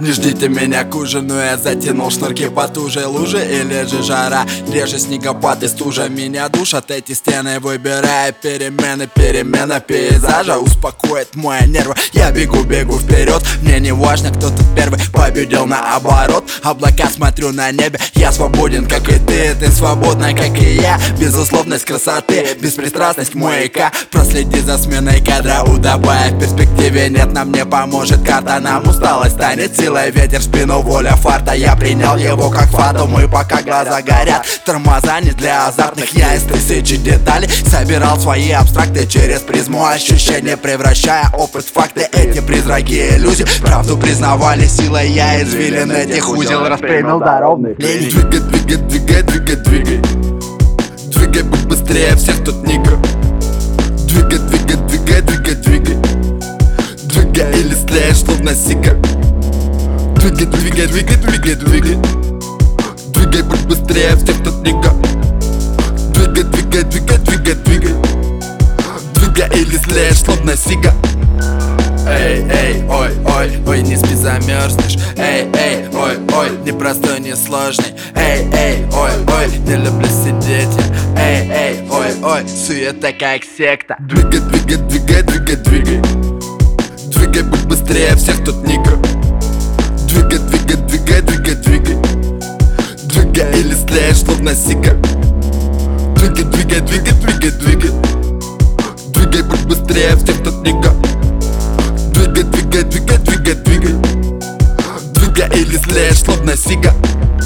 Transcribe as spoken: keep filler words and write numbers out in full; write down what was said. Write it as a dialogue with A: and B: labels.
A: Не ждите меня к ужину, я затянул шнурки потуже. Лужи или же жара, реже снегопад и стужа. Меня душат эти стены, выбирая перемены. Перемена пейзажа успокоит мои нервы. Я бегу, бегу вперед, мне не важно, кто тут первый победил наоборот. Облака смотрю на небе, я свободен, как и ты. Ты свободна, как и я. Безусловность красоты, беспристрастность маяка. Проследи за сменой кадра, удобая. В перспективе нет, нам не поможет карта. Нам усталость станет силой, ветер в спину, воля фарта. Я принял его как фатум, и пока глаза горят. Тормоза не для азартных, я из тысячи деталей собирал свои абстракты через призму ощущения, превращая опыт в факты. Эти призраки иллюзий правду признавали силой. Я извилин этих узел распрямил до ровных линий.
B: Двигай, двигай, двигай, двигай, двигай. Двигай быстрее всех тут нигер. Двигай, двигай, двигай, двигай, двигай. Двигай или слеешь, словно сига. Двигай, двигай, двигай, двигай, двигай. Двигай, будь быстрее всех тут нигер. Двигай, двигай, двигай, двигай, двигай. Двигай или слеешь, словно сига.
A: Эй, эй, ой, ой, ой, не спи, замерзнешь. Эй, эй, ой, ой, не простой, не сложный. Эй, эй, ой, ой, не люблю сидеть я. Эй, эй, ой, ой, суета как секта.
B: Двигай, двигай, двигай, двигай, двигай. Двигай, будь быстрее всех тут нигер. Двигай, двигай, двигай, двигай, двигай. Двигай или слеешь, словно сига. Двигай, двигай, двигай, двигай, двигай. Двигай, будь быстрее всех тут нигер. Двигай, двигай, двигай, двигай, двигай. Двигай или слеешь, словно сига.